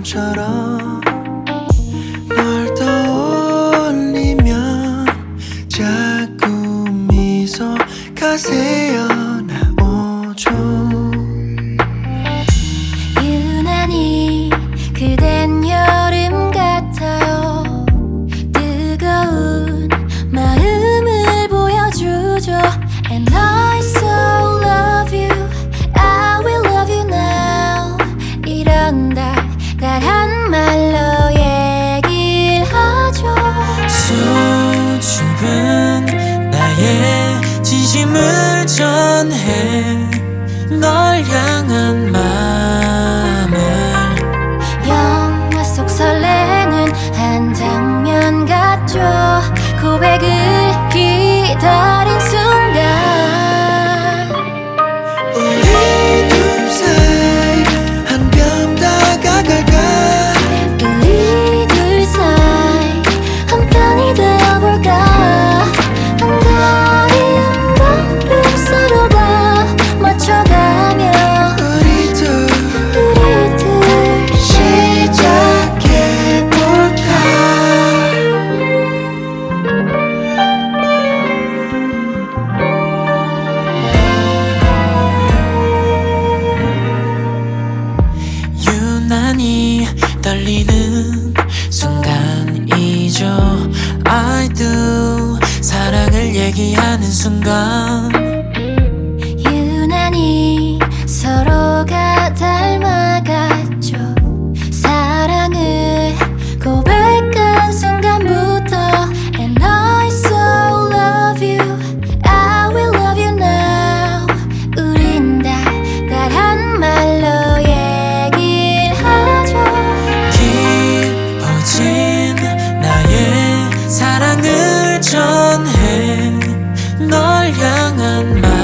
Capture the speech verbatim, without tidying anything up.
것처럼 널 떠올리면 자꾸 미소가 새어나오죠. 유난히 그댄 여름 같아요. 뜨거운 마음을 보여주죠. And I so love you, I will love you now. 이런 달달한 말로 얘기를 하죠. 수줍은 나의 진심을 전해 널 향한 마음을. 영화 속 설레는 한 장면 같죠. 고백을 기다린 순간 우리 둘 사이 한 뼘 다가갈까. 우리 둘 사이 한 편이 되어볼까. 한 걸음 한 걸음 서로가 맞춰가며 우리 둘 우리 둘 시작해볼까. 유난히 떨리는 순간이죠. I do 사랑을 얘기하는 순간. 유난히 서로가 닮아갔죠. 사랑을 고백한 순간부터 And I so love you, I will love you now. 우린 달달한 말로 얘기를 하죠. 깊어진 나의 사랑을 전해 널 향한 말.